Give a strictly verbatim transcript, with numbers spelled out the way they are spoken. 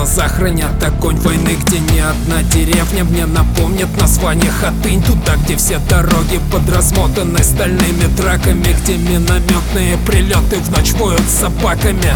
глаза хранят огонь войны, где ни одна деревня мне напомнит название Хатынь. Туда, где все дороги подразмотаны стальными драками, где минометные прилеты в ночь воют с собаками.